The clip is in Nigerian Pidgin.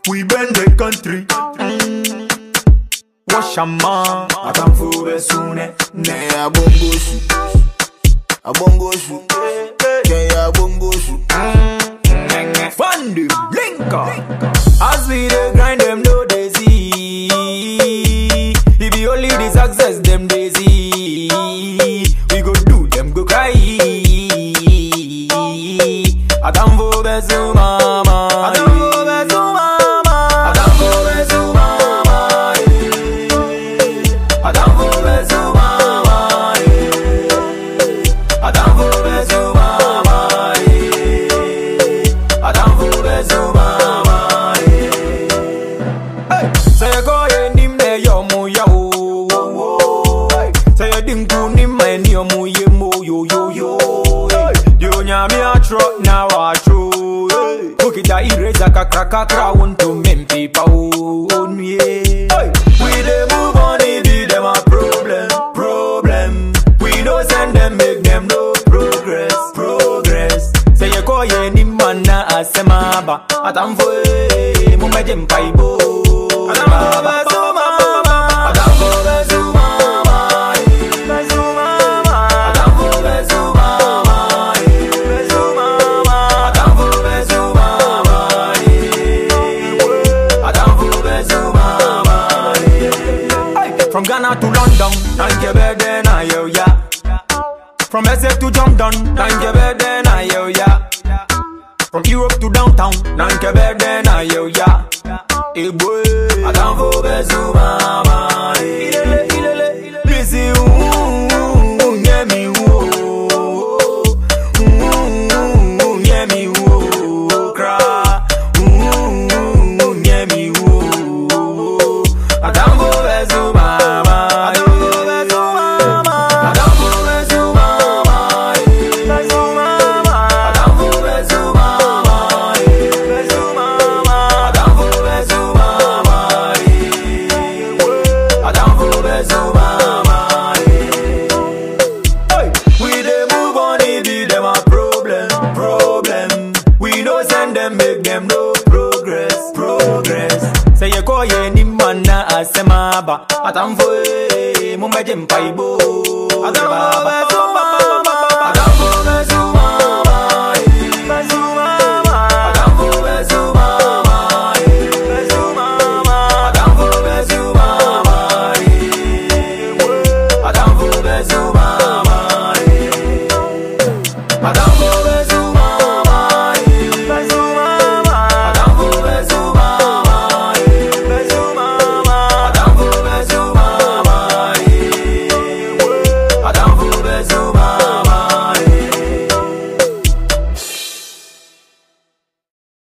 We bend the country. Wash a man. Atamfube sune. Ne abongo su. Ke abongo su. Fundy blinker. As we dey grind them no dey see. It be only the success them dey see. We go do them go cry. Atamfube su mama. Atamfube su mama. Atamfube su mama. Atamfube su mama. Atamfube su mama. Atamfube su mama. Say go ye nimbe yo mu ya o. Say dinku nimbe ni omu ye mo yo yo yo. Yo nyami a trot na wa tro. Cook it a eraser kakra want to men people on ye. We dey move on it be them a problem. We no send them make them no progress. Say you call ye ni man na asema ba. Atamfo mo meje mpaibo. Atamfo so mama. Atamfo so mama. So mama. Atamfo so mama. So mama. Atamfo so mama. Atamfo so mama. From Ghana to London, thank you better na yo ya. From SF to Jordan, thank you better na yo ya. From Europe to downtown, thank you better na yo ya. Eh boy, Atamfube su mama. Listen, yeah me yeah me cry, yeah me Atamfube su mama. Atamfube su mama. Atamfube su mama. Su mama. Atamfube su mama. Su mama. Atamfube su mama. Atamfube su mama. We dey move on it be them a problem. We no send them make them no progress. Say you call ye ni man na asema ba. Atamfo mo meje mpaibo. Atamfo so mama.